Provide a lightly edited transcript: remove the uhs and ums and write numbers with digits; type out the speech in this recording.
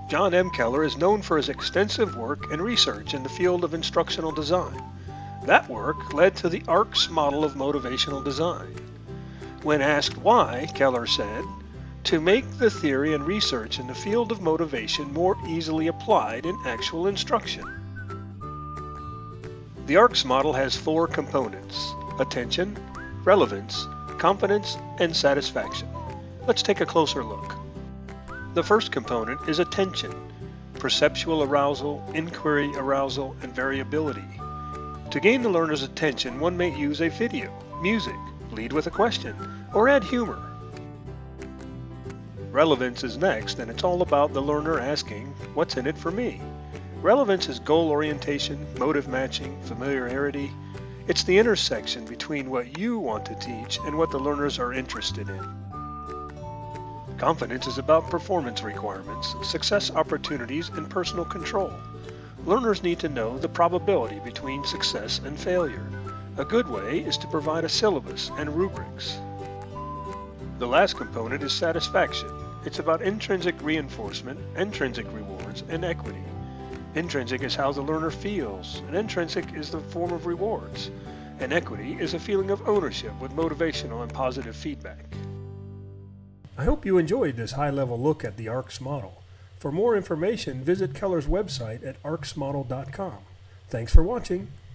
John M. Keller is known for his extensive work and research in the field of instructional design. That work led to the ARCS model of motivational design. When asked why, Keller said, "To make the theory and research in the field of motivation more easily applied in actual instruction." The ARCS model has 4 components: attention, relevance, competence, and satisfaction. Let's take a closer look. The first component is attention, perceptual arousal, inquiry arousal, and variability. To gain the learner's attention, one may use a video, music, lead with a question, or add humor. Relevance is next, and it's all about the learner asking, "What's in it for me?" Relevance is goal orientation, motive matching, familiarity. It's the intersection between what you want to teach and what the learners are interested in. Competence is about performance requirements, success opportunities, and personal control. Learners need to know the probability between success and failure. A good way is to provide a syllabus and rubrics. The last component is satisfaction. It's about intrinsic reinforcement, intrinsic rewards, and equity. Intrinsic is how the learner feels, and intrinsic is the form of rewards. And equity is a feeling of ownership with motivational and positive feedback. I hope you enjoyed this high-level look at the ARCS model. For more information, visit Keller's website at arcsmodel.com. Thanks for watching.